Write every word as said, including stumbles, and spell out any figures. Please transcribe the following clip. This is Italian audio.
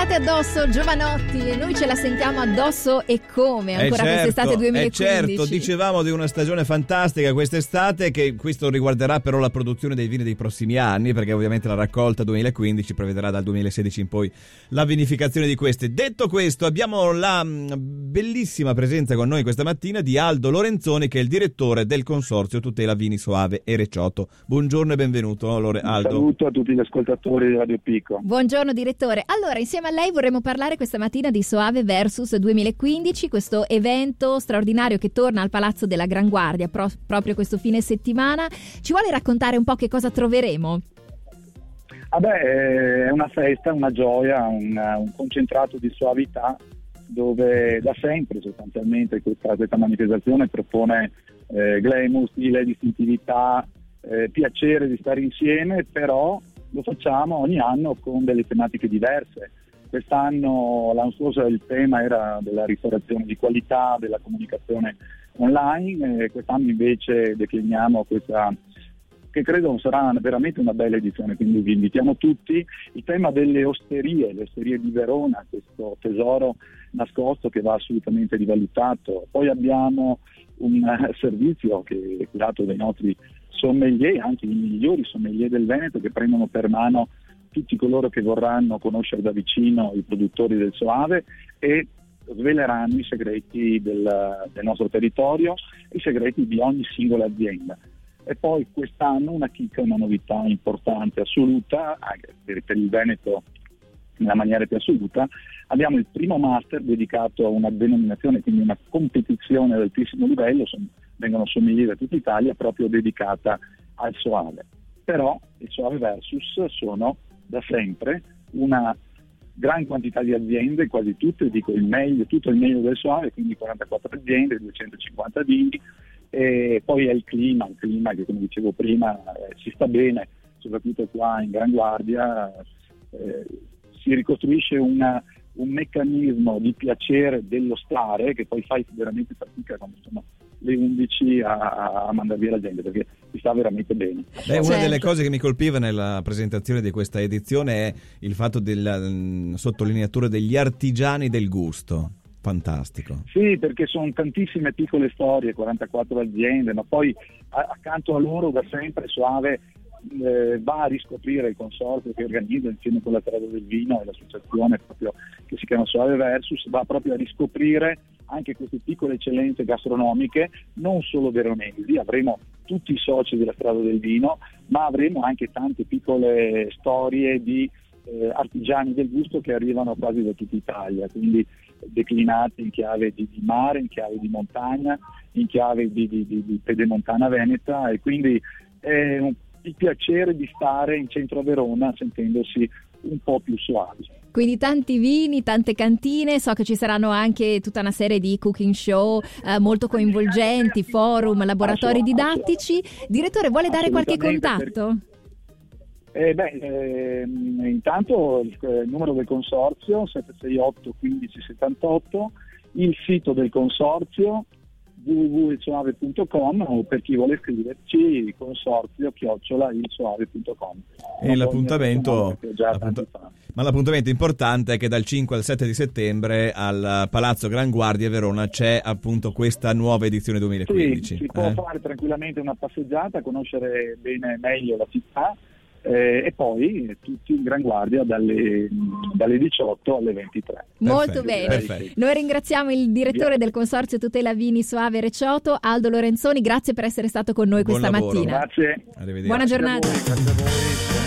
Estate addosso, Giovanotti, e noi ce la sentiamo addosso e come ancora eh certo, quest'estate duemilaquindici. Eh certo, dicevamo di una stagione fantastica quest'estate, che questo riguarderà però la produzione dei vini dei prossimi anni, perché ovviamente la raccolta duemilaquindici prevederà dal duemilasedici in poi la vinificazione di queste. Detto questo, abbiamo la bellissima presenza con noi questa mattina di Aldo Lorenzoni, che è il direttore del Consorzio Tutela Vini Soave e Recioto. Buongiorno e benvenuto, Aldo. Un saluto a tutti gli ascoltatori di Radio Pico. Buongiorno direttore. Allora, insieme a lei vorremmo parlare questa mattina di Soave Versus duemilaquindici, questo evento straordinario che torna al Palazzo della Gran Guardia pro- proprio questo fine settimana. Ci vuole raccontare un po' che cosa troveremo? Ah beh, è una festa, una gioia, un, un concentrato di soavità, dove da sempre sostanzialmente questa, questa manifestazione propone eh, glamour, stile, distintività, eh, piacere di stare insieme, però lo facciamo ogni anno con delle tematiche diverse. Quest'anno, l'anno scorso il tema era della ristorazione di qualità, della comunicazione online, e quest'anno invece decliniamo questa, che credo sarà veramente una bella edizione, quindi vi invitiamo tutti. Il tema delle osterie, le osterie di Verona, questo tesoro nascosto che va assolutamente rivalutato. Poi abbiamo un servizio che è curato dai nostri sommelier, anche i migliori sommelier del Veneto, che prendono per mano tutti coloro che vorranno conoscere da vicino i produttori del Soave e sveleranno i segreti del, del nostro territorio, i segreti di ogni singola azienda. E poi quest'anno una chicca, una novità importante, assoluta, per, per il Veneto nella maniera più assoluta, abbiamo il primo master dedicato a una denominazione, quindi una competizione ad altissimo livello, sono, vengono sommelier da tutta Italia, proprio dedicata al Soave. Però il Soave Versus sono da sempre una gran quantità di aziende, quasi tutte, dico il meglio, tutto il meglio del Soave, quindi quarantaquattro aziende, duecentocinquanta vini, e poi è il clima, il clima che come dicevo prima eh, si sta bene, soprattutto qua in Gran Guardia, eh, si ricostruisce una, un meccanismo di piacere dello stare che poi fai veramente fatica quando sono le undici a, a mandare via la gente, perché si sta veramente bene. Beh, una certo. delle cose che mi colpiva nella presentazione di questa edizione è il fatto della mh, sottolineatura degli artigiani del gusto. Fantastico. Sì, perché sono tantissime piccole storie, quarantaquattro aziende, ma poi a, accanto a loro da sempre Soave eh, va a riscoprire il consorzio che organizza insieme con la Strada del Vino e l'associazione proprio che si chiama Soave Versus, va proprio a riscoprire anche queste piccole eccellenze gastronomiche, non solo veronesi. Avremo tutti i soci della Strada del Vino, ma avremo anche tante piccole storie di eh, artigiani del gusto che arrivano quasi da tutta Italia, quindi declinati in chiave di, di mare, in chiave di montagna, in chiave di, di, di, di pedemontana veneta, e quindi è un, il piacere di stare in centro a Verona sentendosi un po' più suavi. Quindi tanti vini, tante cantine, so che ci saranno anche tutta una serie di cooking show eh, molto coinvolgenti, forum, laboratori didattici. Direttore, vuole dare qualche contatto? Eh beh, eh, intanto il, il numero del consorzio sette sei otto quindici settantotto, il sito del consorzio w w w punto il soave punto com, o per chi vuole scriverci consorzio chiocciola il soave punto com. E l'appuntamento, appunto, ma l'appuntamento importante è che dal cinque al sette di settembre al Palazzo Gran Guardia Verona c'è appunto questa nuova edizione duemilaquindici. Sì, si può eh? fare tranquillamente una passeggiata, conoscere bene meglio la città. Eh, e poi tutti in Gran Guardia dalle, dalle diciotto alle ventitré. Molto Perfetto, bene. perfetto. Noi ringraziamo il direttore del Consorzio Tutela Vini Soave Recioto, Aldo Lorenzoni. Grazie per essere stato con noi Buon questa lavoro. mattina. Grazie. Arrivederci. Buona giornata. Grazie a voi. Grazie a voi.